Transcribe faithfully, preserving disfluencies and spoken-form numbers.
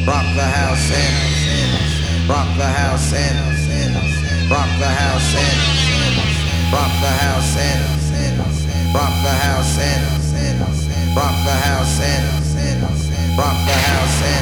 rock the house in, rock the house in, rock the house in, rock the house in, rock the house in, rock the house in, rock the house in.